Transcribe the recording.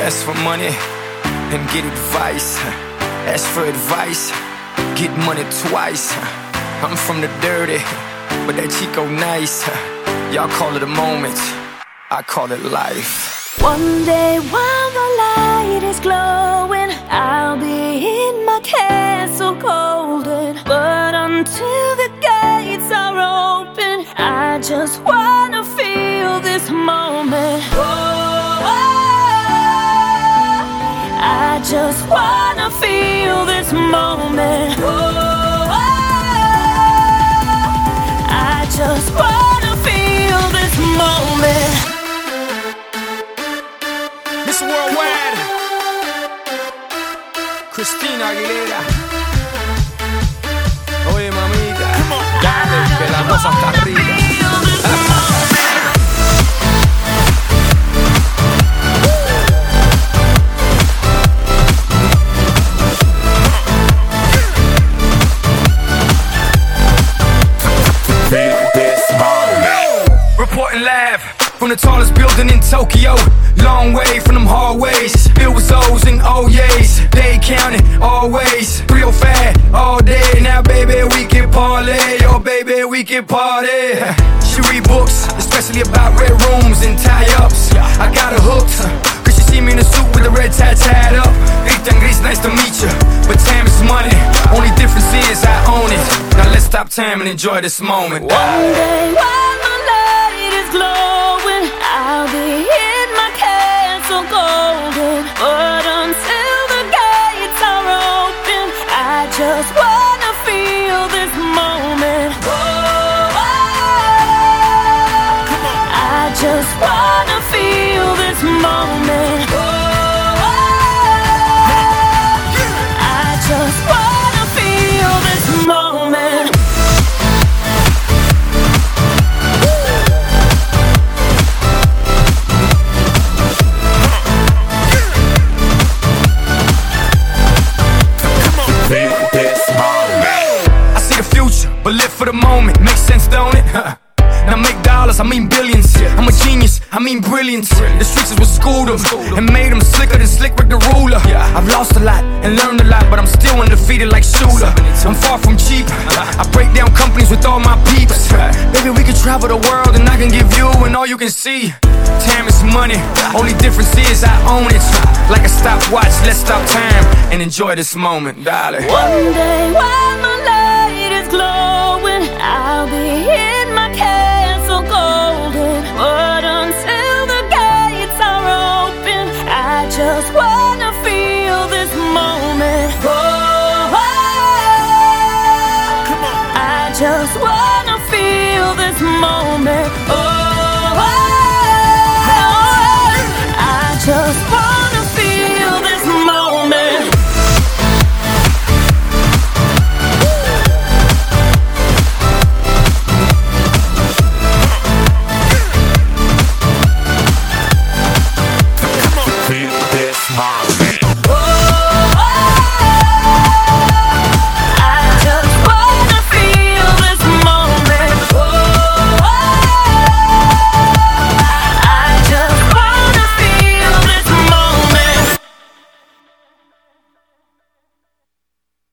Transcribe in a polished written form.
Ask for money and get advice. Ask for advice, get money twice. I'm from the dirty, but that Chico nice. Y'all call it a moment, I call it life. One day while the light is glowing, I'll be in my castle golden. But until the gates are open, I just wanna feel this moment. I just wanna feel this moment. I just wanna feel this moment. Miss Worldwide, Christina Aguilera. Oye mamita, dale que la cosa está arriba. Reporting live from the tallest building in Tokyo. Long way from them hallways, filled with O's and O's. They counting always, real fat all day. Now baby we can parlay, oh baby we can party. She read books, especially about red rooms and tie-ups. I got her hooked, cause she see me in a suit with a red tie tied up. Ethan Gris, nice to meet you, but time is money. Only difference is I own it. Now let's stop time and enjoy this moment. One day while the light is glowing, I'll be in my castle golden. But until the gates are open, I just wanna feel this moment. I just wanna feel this moment. I just wanna feel this moment. I see the future, but live for the moment. Makes sense, don't it? Now make dollars, I mean billions. I'm a genius, I mean brilliance. The streets is what schooled them and made them slicker than Slick Rick the ruler. I've lost a lot and learned a lot, but I'm still undefeated like Shooter. I'm far from cheap, I break down companies with all my peeps. Baby, we can travel the world and I can give you and all you can see. Time is money, only difference is I own it. Like a stopwatch, let's stop time and enjoy this moment, darling. One day while my life